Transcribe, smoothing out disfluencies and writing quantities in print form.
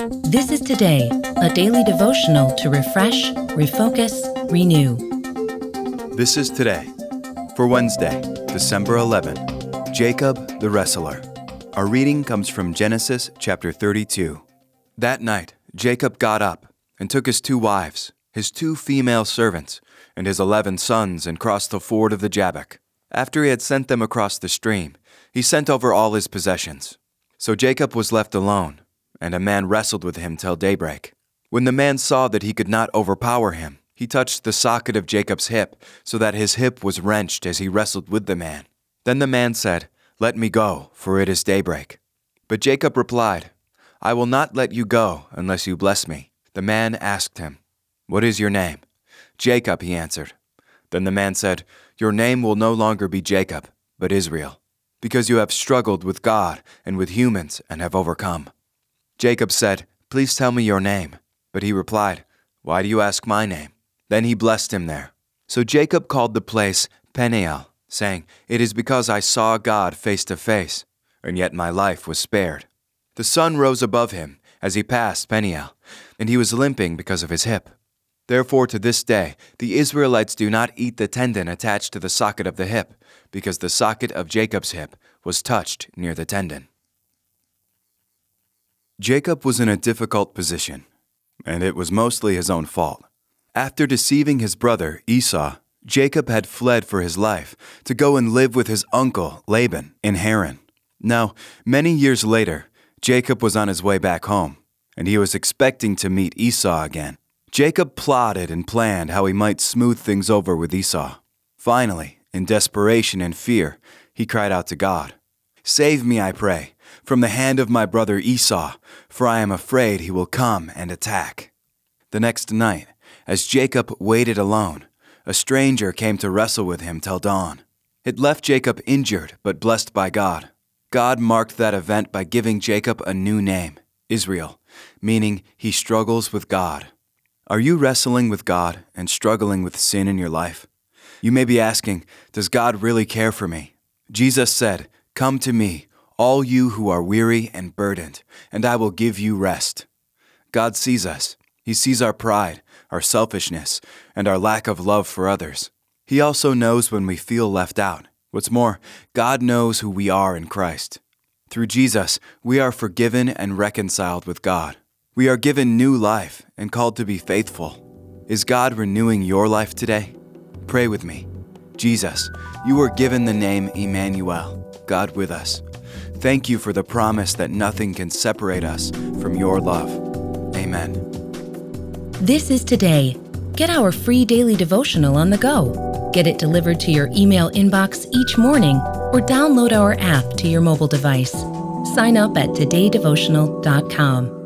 This is Today, a daily devotional to refresh, refocus, renew. This is Today, for Wednesday, December 11, Jacob the Wrestler. Our reading comes from Genesis chapter 32. That night, Jacob got up and took his 2 wives, his 2 female servants, and his 11 sons and crossed the ford of the Jabbok. After he had sent them across the stream, he sent over all his possessions. So Jacob was left alone, and a man wrestled with him till daybreak. When the man saw that he could not overpower him, he touched the socket of Jacob's hip, so that his hip was wrenched as he wrestled with the man. Then the man said, "Let me go, for it is daybreak." But Jacob replied, "I will not let you go unless you bless me." The man asked him, "What is your name?" "Jacob," he answered. Then the man said, "Your name will no longer be Jacob, but Israel, because you have struggled with God and with humans and have overcome." Jacob said, "Please tell me your name." But he replied, "Why do you ask my name?" Then he blessed him there. So Jacob called the place Peniel, saying, "It is because I saw God face to face, and yet my life was spared." The sun rose above him as he passed Peniel, and he was limping because of his hip. Therefore to this day the Israelites do not eat the tendon attached to the socket of the hip, because the socket of Jacob's hip was touched near the tendon. Jacob was in a difficult position, and it was mostly his own fault. After deceiving his brother Esau, Jacob had fled for his life to go and live with his uncle Laban in Haran. Now, many years later, Jacob was on his way back home, and he was expecting to meet Esau again. Jacob plotted and planned how he might smooth things over with Esau. Finally, in desperation and fear, he cried out to God, "Save me, I pray, from the hand of my brother Esau, for I am afraid he will come and attack." The next night, as Jacob waited alone, a stranger came to wrestle with him till dawn. It left Jacob injured but blessed by God. God marked that event by giving Jacob a new name, Israel, meaning he struggles with God. Are you wrestling with God and struggling with sin in your life? You may be asking, does God really care for me? Jesus said, "Come to me, all you who are weary and burdened, and I will give you rest." God sees us. He sees our pride, our selfishness, and our lack of love for others. He also knows when we feel left out. What's more, God knows who we are in Christ. Through Jesus, we are forgiven and reconciled with God. We are given new life and called to be faithful. Is God renewing your life today? Pray with me. Jesus, you were given the name Emmanuel, God with us. Thank you for the promise that nothing can separate us from your love. Amen. This is Today. Get our free daily devotional on the go. Get it delivered to your email inbox each morning or download our app to your mobile device. Sign up at todaydevotional.com.